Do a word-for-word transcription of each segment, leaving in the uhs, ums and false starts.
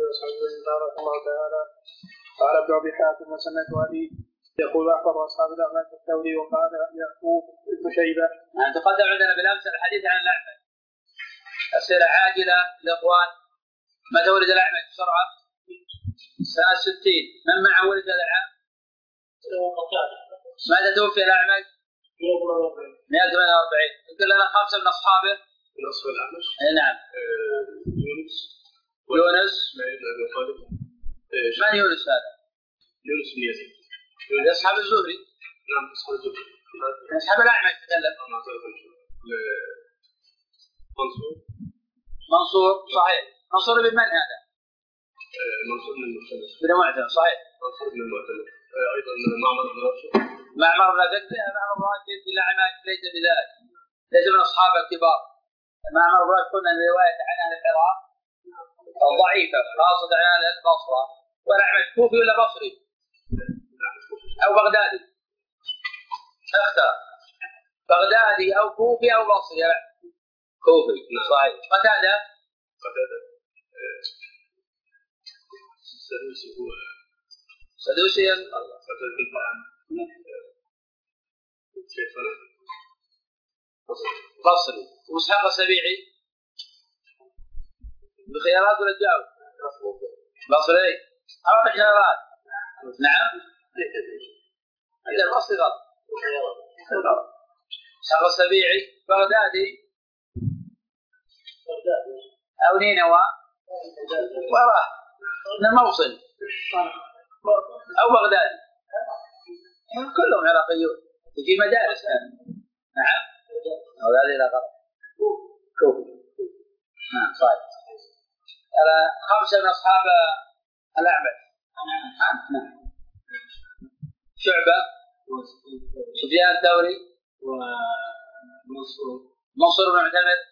بارك الله تعالى. قال ابن ابي حاتم وسنة ابي يقول احفظ اصحاب الاعمال الثوري وقال يعقوب بن شيبه. نعم تقدم عندنا بالامس الحديث عن الاعمش. اسئله عاجله الاخوان. متى ولد الاعمش بسرعه؟ سنه ستين. من معه ولد هذا العام؟ متى توفي الاعمش؟ مئة وثمانية وأربعين. يقول لنا خمسه من اصحابه. من اصحاب الاعمش؟ نعم. يونس. يونس. من يونس هذا؟ يونس بن يزيد. اصحاب الزهري. نعم اصحاب الزهري. اصحاب الاعمش تكلم. منصور. منصور صحيح. منصور بن من هذا؟ منصور بن المعتمد. بن معتمد صحيح. منصور بن المعتمد. ايضا معمر بن راشد. معمر بن راشد. معمر بن راشد الاعمش ليس بذلك. ليس من اصحاب الكبار. معمر بن راشد قلنا الروايه عن اهل العراق ضعيفه خاصه عن اهل البصره. والاعمش كوفي ولا بصري؟ او بغدادي. اختار بغدادي او كوفي او بصري. كوفي صحيح. قتاده. قتاده. سدوسي هو سدوسي قتاده بن شيخنا بصري. واسحاق السبيعي بخيارات ولا تجاوب؟ بصري. أربع خيارات. نعم. هذا البصري غلط. اسحاق السبيعي بغدادي أو نينوى وراه من الموصل أو بغدادي. كلهم عراقيون في مدارس كان. نعم. هذا لا غلط. كوفي. نعم صحيح. خمسة من أصحاب الأعمش. نعم. شعبة. سفيان الثوري. ومنصور. منصور بن معتمد.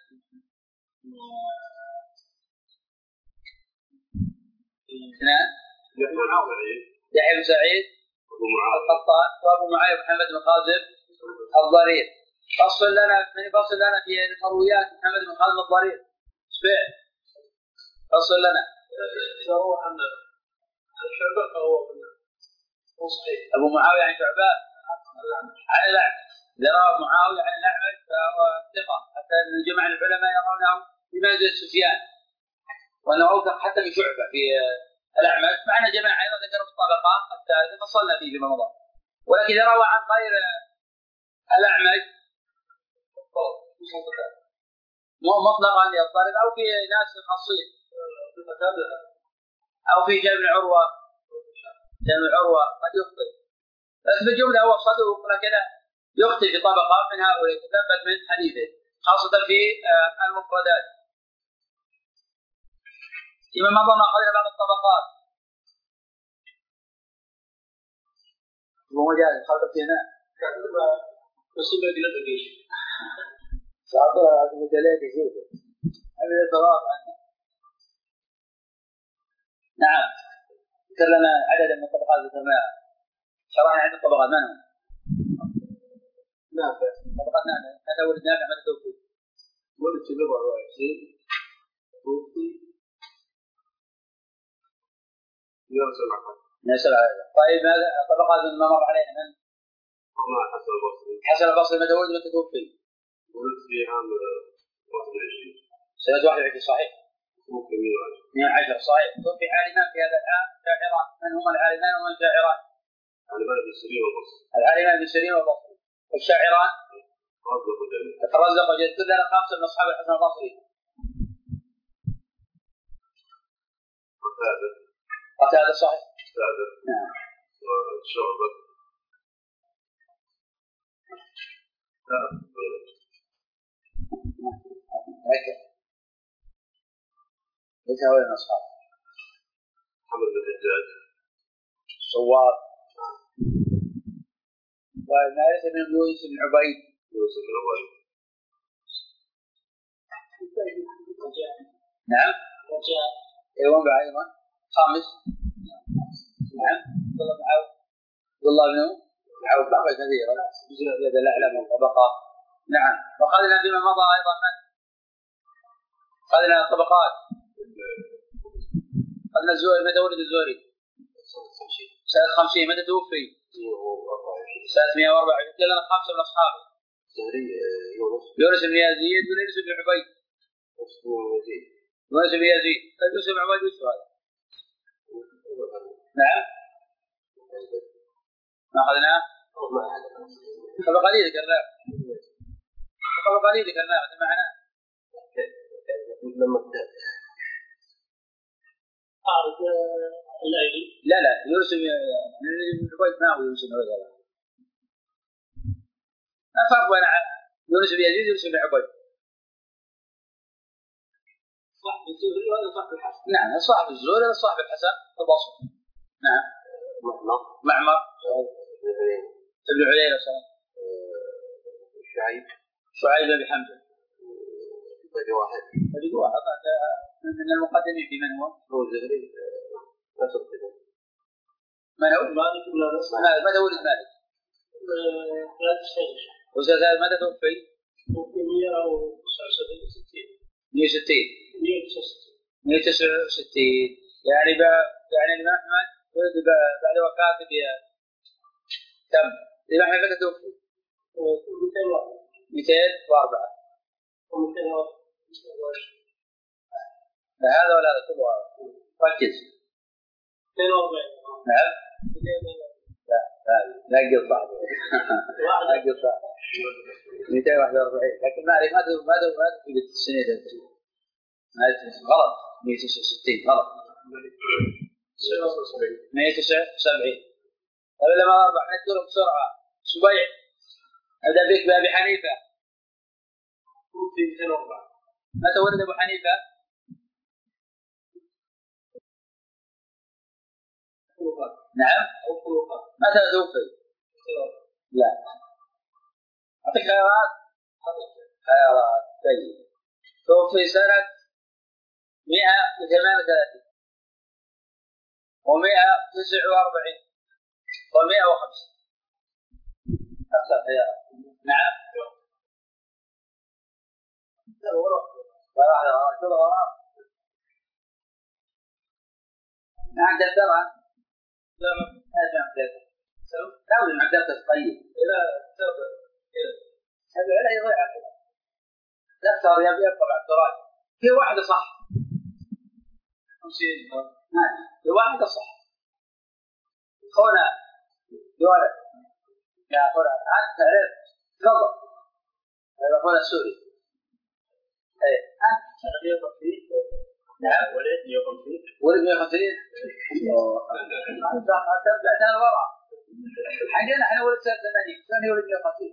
اثنان. يحيى بن سعيد. القطان. وأبو معاوية محمد بن خازم الضرير. فصل لنا من فصل لنا في مرويات محمد بن خازم الضرير. سبع. فصل لنا. هو عن شعبة فهو صحيح. أبو معاوية عن شعبة عن الأعمش. إذا روى معاوية عن الأعمش فهو ثقة. حتى أن جماعة العلماء يرونه بمنزلة سفيان. وأنه أوثق حتى في شعبة في الأعمش. معنا جماعة أيضا ذكروا الطبقات حتى فصلنا فيه فيما مضى. ولكن إذا روى عن غير الأعمش مطلقا يضطرب أو في ناس خاصين أو في جمع عروة. جمع عروة قد يخطئ. بس بالجملة هو صدوق لكن يخطئ في طبقات من هؤلاء تثبت من حديثه خاصة في المفردات. فيما مضى ما قلنا بعض الطبقات. هو جاهز خلق هنا. وصبع بلاد الجيش. سأعطيها هذه المجالات جيدة. هذه الضرائب عنها. نعم. ذكرنا عددا من الطبقات ذكرناها. شرعنا عند الطبقات من هم؟ نافع. طبقات نافع. هذا ولد نافع من التوفيق. ولد سبب الرئيسين. توفي. يوسف العقل. يوسف العقل. طيب هذا الطبقات ما مر علينا من؟ ما حسن البصري. حسن البصري متى ولد متى توفي؟ ولد في عام واحد وعشرين. سنة واحد وعشرين صحيح. توفي مئة وعشرة. مئة وعشرة صحيح. توفي عالمان في هذا العام شاعران. من هم العالمان ومن الشاعران؟ العالمان بن سيرين والبصري. العالمان بن سيرين والبصري. والشاعران؟ ترزق وجد. كلنا خمسة من أصحاب الحسن البصري. قتادة. قتادة صحيح. قتادة. نعم. وشعبة. هكذا. ليس هو من أصحاب. محمد بن الحجاج. صواب. وما ليس من يونس بن عبيد. يونس بن عبيد. نعم. ايوه بعد ايضا خامس. نعم. والله بن عوف. والله بن عوف بقى كثيرا. زاد الاعلى من الطبقات. نعم. وقالنا فيما مضى ايضا من؟ قالنا الطبقات. أخذنا الزهري. متى ولد الزهري؟ سنة خمسين. متى توفي؟ سنة مئة وأربعة وعشرين. قال لنا خمسة من أصحابه. يونس بن يزيد ويونس بن عبيد. يونس بن يزيد. يونس بن عبيد وش هذا؟ نعم. ما أخذناه؟ قبل قليل ذكرناه. قبل قليل ذكرناه هذا معناه. أعرف الليلي. لا لا يونس بن عبيد ما هو يونس بن عبيد. ما فرق بين يونس بن يزيد ويونس بن عبيد؟ صاحب الزهري وهذا صاحب الحسن. نعم صاحب الزهري هذا صاحب الحسن البصري. نعم. معمر. ابن عيينة مثلا. شعيب. شعيب بن حمزة. باقي واحد. باقي واحد من المقدمين في من هو؟ هو الزهري. نفس كذا. من هو؟ مالك ولا نصر. ماذا ولد مالك؟ ثلاث سنين. وسادات ماذا توفي؟ توفي مئة وستين. مئة وستين. مئة وستين. مئة وتسعة وستين. يعني ب يعني الإمام أحمد ولد بعد وفاته ب كم؟ الإمام أحمد متى توفي؟ مئتين وأربعة. ومئتين وأربعة. لا هذا ولا هذا كله ركز. مئتين وأربعين. نعم. لا لا نقل صعب. نقل صعب. مئتين وواحد وأربعين. لكن ما أعرف ماذا ماذا ماذا في السنة هذه غلط. مئة وتسعة وستين غلط. مئة وتسعة وسبعين. طيب لما أربع نذكر بسرعة. سبيع. أبدأ بك بأبي حنيفة. توفي مئتين وأربعة. متى ولد أبو حنيفة؟ نعم. متى توفي؟ لا. أعطيك خيارات. خيارات. طيب. توفي سنة مئة وثمانية وثلاثين ومئة وتسعة وأربعين ومئة وخمسة. أكثر خيارات. نعم. نعم دفترها. لا ما أرجع دفتر. لازم عدلت الطيب. إذا سبب هذا لا يضيع. دفتر يبي يبقى بعد دراج. في واحدة صح. خمسين. نعم. في واحدة صح. هنا يورد. يا هنا حتى عرفت تفضل. هذا هنا سوري. إيه. أنت مئة وخمسين. نعم. ولد مئة وخمسين. ولد مئة وخمسين. أنت تبدأ أنا ورا. حقنا إحنا ولد سنة ثمانين. سنة ولد مئة وخمسين.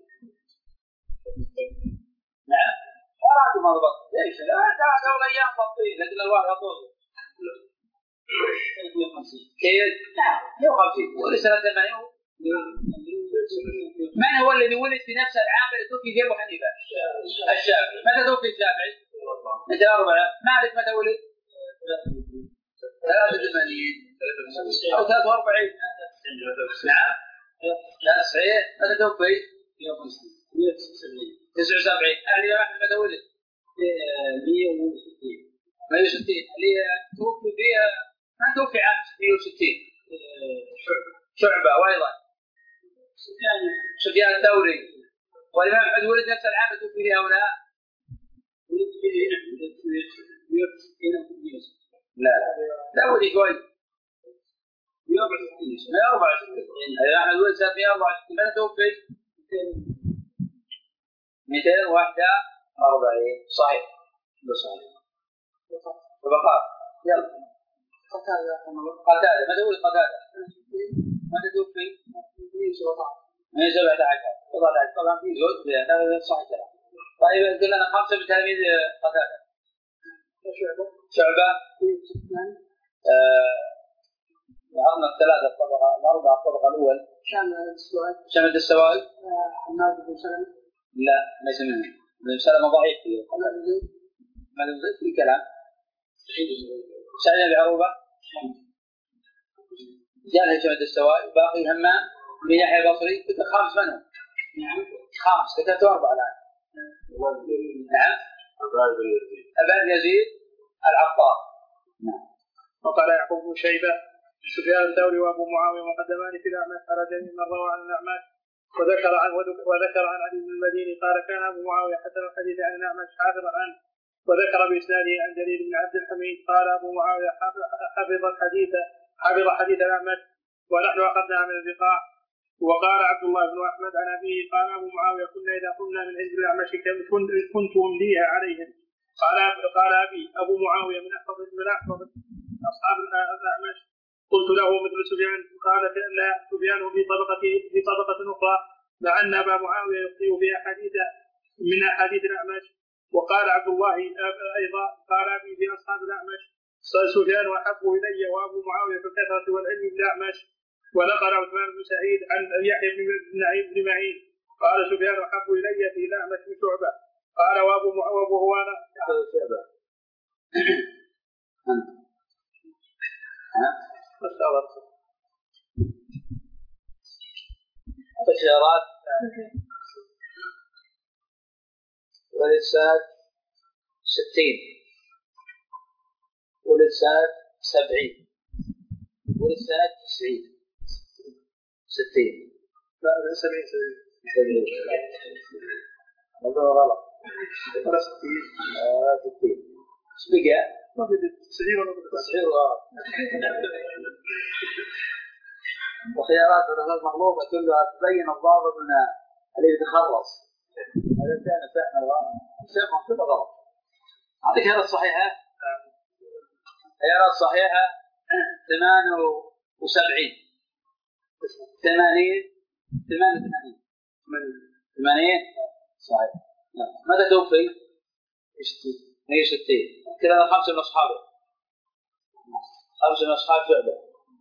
نعم. وراكم ما ضبط. ليش؟ لا كان قبل أيام ضبطين لكن الواحد يطول. مئة وخمسين. كيف؟ نعم. مئة وخمسين. ولد سنة ثمانين. من هو الذي ولد في نفس العام الذي توفي فيه أبو حنيفة؟ الشافعي. متى توفي الشافعي؟ مئتين وأربعة. مالك متى ولد؟ ثلاثة وثمانين أو ثلاثة وأربعين. نعم. لا صحيح. متى توفي؟ تسعة وسبعين. أهل أحمد متى ولد؟ مئة وستين. مئة وستين. اللي توفي فيها ما توفي عام مئة وستين. شعبة وأيضا سفيان الثوري. والإمام أحمد ولد نفس العام توفي فيه هؤلاء. ولد فيه مئة وستين. لا لا ولد كويس. مئة وأربعة وستين. الإمام أحمد ولد سنة مئة وأربعة وستين. متى توفي؟ مئتين وواحد وأربعين. صحيح. صحيح. وبقاء. يلا. قتادة. قتادة. متى ولد قتادة؟ متى توفي؟ مئة وسبعة عشر. طبعا في زوج هذا صحيح. طيب قلنا أنا خمسة من تلاميذ قتادة. شعبة. شعبة. عرضنا الثلاثة الطبقة الأربعة الطبقة الأول. شامل السواد. شامل السواد. حماد بن سلمة. لا ليس منه. بن سلمة ضعيف فيه. ما نزل في كلام. سعيد بن عروبة. جاء شامل السواد. باقي همام بن يحيى البصري. كنت خامس منهم. نعم. خامس. كتبت أربعة الآن. نعم. أبان بن يزيد العطار. نعم. وقال يعقوب بن شيبة سفيان الثوري وأبو معاوية مقدمان في الأعمش على جميع من روى عن الأعمش وذكر عن وذكر عن علي بن المديني قال كان أبو معاوية حسن الحديث عن الأعمش حافظا عنه وذكر بإسناده عن جرير بن عبد الحميد قال أبو معاوية حفظ الحديث حفظ حديث الأعمش ونحن أخذناها من البقاع. وقال عبد الله بن أحمد عن أبيه قال أبو معاوية كنا إذا قمنا من عند الأعمش كنت أمليها عليهم. قال قال أبي أبو معاوية من أحفظ من أحفظ أصحاب الأعمش. قلت له مثل سفيان قال لا سفيان في طبقة في طبقة أخرى مع أن أبا معاوية يخطئ في أحاديث من أحاديث الأعمش. وقال عبد الله أيضا قال أبي في أصحاب الأعمش سفيان وأحب إلي وأبو معاوية في الكثرة والعلم بالأعمش. ونقل عثمان بن سعيد عن يحيى بن نعيم بن معين قال سفيان أحب إلي في الأعمش من شعبة قال وأبو معاوية وهو أنا شعبة الخيارات والإرسال ستين والإرسال سبعين والإرسال تسعين ستين لا سبعين سبعين هذا غلط ولا ستين ستين ايش بقى؟ ما بدي تسعين ولا بدي تسعين غلط وخيارات الرسالة مغلوبة كلها تبين الضابط من اللي يتخلص هذا كان فعلا غلط شيء مكتوب غلط. أعطيك خيارات صحيحة خيارات صحيحة ثمانية وسبعين ثمانين ثمانية ثمانين ثمانين صحيح. ماذا توفي؟ هي ستين كذا خمسة من أصحابه خمسة من أصحاب شعبة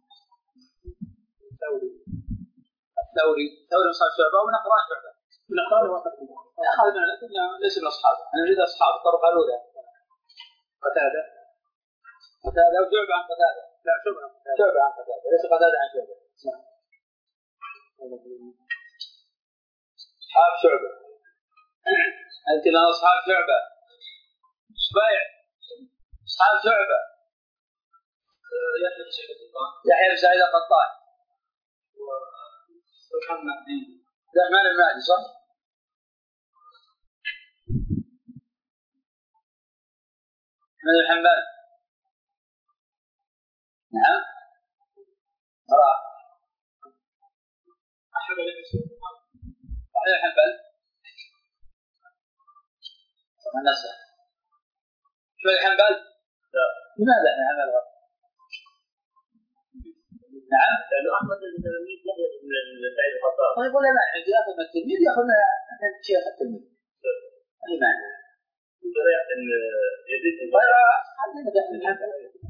الثوري الثوري ثوري أصحاب شعبة ومن أقران شعبة من أقران وقت أخذ من لكن ليس من أصحابه أنا أريد أصحاب الطرق الأولى قتادة قتادة وشعبة عن قتادة لا شعبة شعبة عن قتادة ليس قتادة عن شعبة أصحاب شعبة أنت من أصحاب شعبة سبايع أصحاب شعبة يحيى بن سعيد القطان الرحمن المهدي صح؟ من الحنبل نعم راح أحمد بن الحنبل من نسأل من الحنبل لا لماذا احنا حنبل نعم لأنه أحمد بن التلميذ يحيى بن سعيد القطان طيب ولا مانع عندي ياخذ من التلميذ ياخذ من شيخ التلميذ أي مانع يحيى بن يزيد بن طيب خلينا نحن الحنبل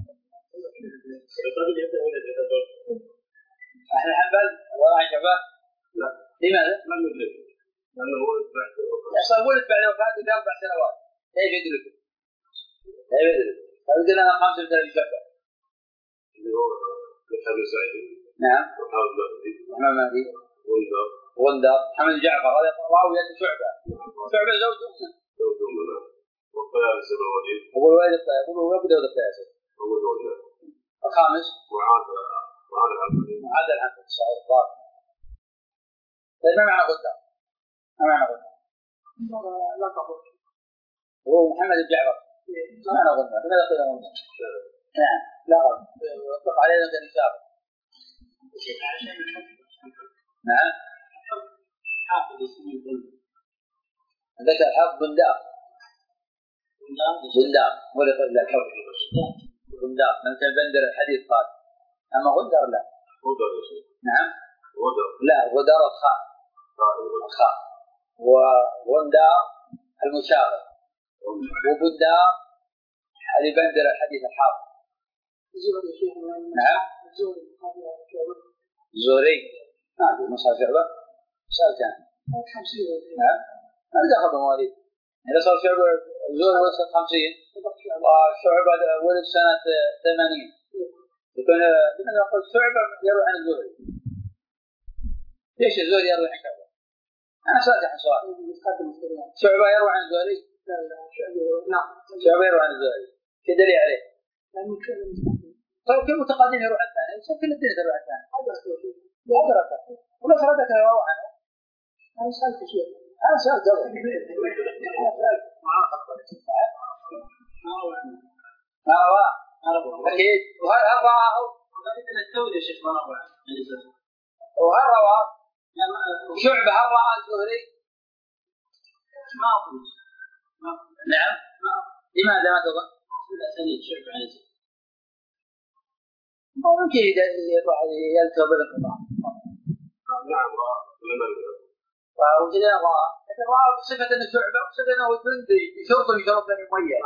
احنا الحنبل ولا عن شعبة لا لماذا؟ لم يدرك لأنه ولد بعد يحصل ولد بعد وفاته بأربع سنوات كيف يدرك؟ كيف يدرك؟ قلنا أنا خمسة من شعبة اللي هو محمد سعيد نعم محمد مهدي محمد مهدي غندر غندر محمد جعفر هذا راوية شعبة شعبة زوج أمه زوج أمه والقياس الوليد أبو الوليد يقول هو أبو داود القياسي أبو الوليد الخامس معاذ معاذ الحنبلي معاذ الحنبلي صحيح ضابط. طيب ما معنى غندر؟ ما معنى غندر؟ لا تقول هو محمد بن جعفر ما معنى غندر؟ لماذا قيل غندر؟ نعم لا غلط يطلق علينا كنساب نعم حافظ اسمه الغندر ذكر حافظ بندار بندار ولا قبل الحفظ بندار مثل بندر الحديث قال أما غندر لا غندر نعم غندر لا غندر الخاء الخاء وغندار المشاغل وبندار هذه بندر الحديث الحافظ نعم زوري نعم مصحف شعبة سأل كان نعم ما دخل بمواليد إذا صار شعبة زوري وصل خمسين وشعبة ولد سنة ثمانين يكون لماذا نقول شعبة يروي عن الزوري ليش الزوري يروي عن شعبة أنا سألت عن سؤال شعبة يروي عن الزوري نعم شعبة يروي عن الزوري كدليل عليه طيب كل متقدم يروح الثاني يصير كل الدنيا تروح الثاني لا درجة ولا سردك رواه عنه أنا سألت شيء أنا سألت أنا سألت ما رواه أكيد وهل رواه مثل التولي شيخ ما رواه وهل رواه شعبة هل رواه الزهري ما أقول نعم لماذا ما تظن الأسانيد شعبة عن الزهري ممكن الواحد يلتقى بالانقطاع نعم وكذا رواه لكن رواه بصفة أنه شعبة وصفة أنه جندي بشرط من شرط مميز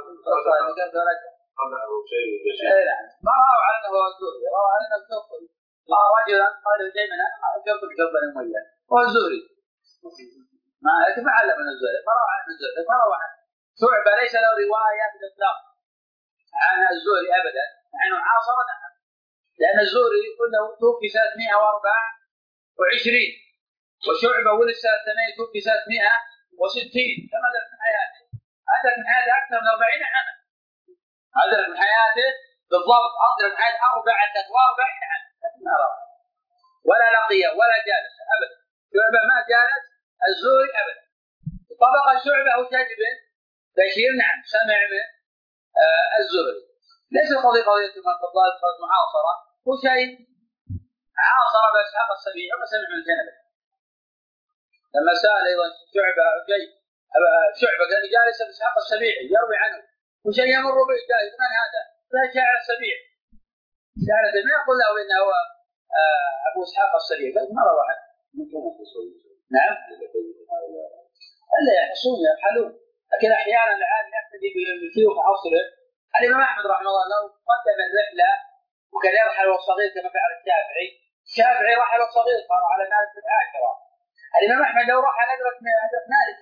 ما رأوا على أنه هو الزهري رأوا على أنه الزهري رأى رجلا قال دائما شرط بشرط مميز هو الزهري ما ما علم من الزهري ما رأوا عن الزهري ما رأوا عن شعبة ليس له رواية بالإطلاق عن الزهري أبدا نحن عاصرنا لأن الزهري كله توفي سنة مئة وأربعة وعشرين وشعبة ولد سنة اثنين توفي سنة مئة وستين كما أدرك من حياته أدرك من حياته أكثر من أربعين عاما أدرك من حياته بالضبط أدرك من حياته أربعة وأربعين عاما ولا لقي ولا جالس أبدا شعبة ما جالس الزهري أبدا طبق الشعبة أو شاجب بشير نعم سمع من آه الزهري ليس القضية قضية من قضاء معاصرة هو شيء عاصر بإسحاق السبيعي وما سمع من جنبه لما سأل أيضا شعبة شيء شعبة كان جالس بإسحاق السبيعي يروي عنه وشيء يمر به جالس من هذا لا شاعر السبيعي شاعر السبيعي يقول له إنه هو آه أبو إسحاق السبيعي بل ما روى عنه نعم ألا يحصون يبحلون لكن أحيانا الآن يقتدي بالشيوخ عصره الإمام أحمد رحمه الله لو قدم الرحلة وكان يرحل والصغير كما فعل الشافعي الشافعي رحل والصغير صار على مالك العاشرة الإمام أحمد لو رحل أدرك من أدرك مالك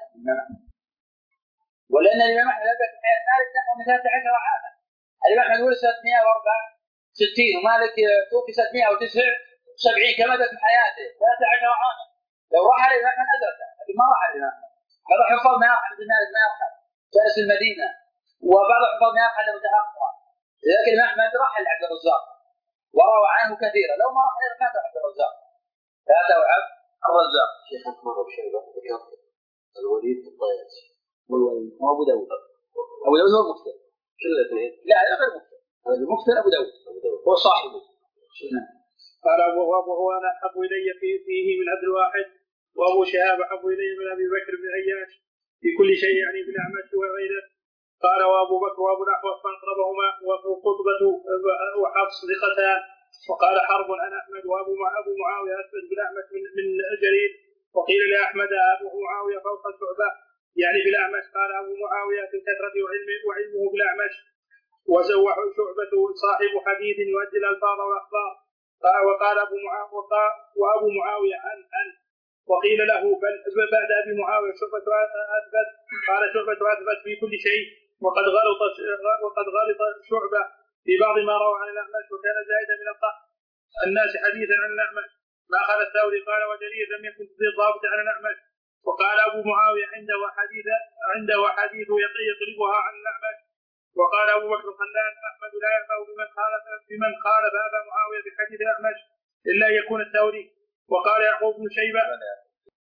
ولأن الإمام أحمد أدرك من حياة مالك نحو من ثلاثة عشر عاما الإمام أحمد ولد سنة مئة وأربعة وستين ومالك توفي سنة مئة وتسعة وسبعين كما أدرك من حياته ثلاثة عشر عاما لو رحل الإمام أحمد أدرك لكن ما رحل الإمام بعض الحفاظ ما يرحل بمالك ما يرحل جالس المدينة وبعض الحفاظ ما يرحل متأخرا لكن الإمام أحمد رحل عبد الرزاق وروى عنه كثيرا لو ما رحل ما عبد الرزاق لا توعب الرزاق شيخ أكبر شيبة الوليد الطيالسي هو أبو داود أبو داود هو المفتر كل الاثنين لا غير مفتر هذا المفتر أبو داود هو صاحبه قال أبو وهو أنا أحب إلي فيه من عبد الواحد وأبو شهاب أحب إلي من أبي بكر بن عياش في كل شيء يعني في الأعمش وغيره قال وأبو بكر وأبو الأحوص فانقربهما وقطبة وحفص ثقتان وقال حرب عن أحمد وأبو أبو معاوية أثبت بالأعمش من, من جرير وقيل لأحمد أبو معاوية فوق الشعبة يعني بالأعمش قال أبو معاوية في الكثرة وعلمه, وعلمه بالأعمش وزوح شعبة صاحب حديث يؤدي الألفاظ والأخبار وقال أبو معاوية وأبو معاوية عن عن وقيل له بل بعد أبي معاوية شعبة أثبت قال شعبة أثبت في كل شيء وقد غلط وقد غلط شعبة في بعض ما روى عن الأعمش وكان زائدا من القحط الناس حديثا عن الأعمش ما قال الثوري قال وجرير لم يكن في ضابط عن الأعمش وقال أبو معاوية عنده حديث عنده حديث يطلبها عن الأعمش وقال أبو بكر الخلال أحمد لا يأبه بمن خالف بمن خالف أبا معاوية بحديث الأعمش إلا يكون الثوري وقال يعقوب بن شيبة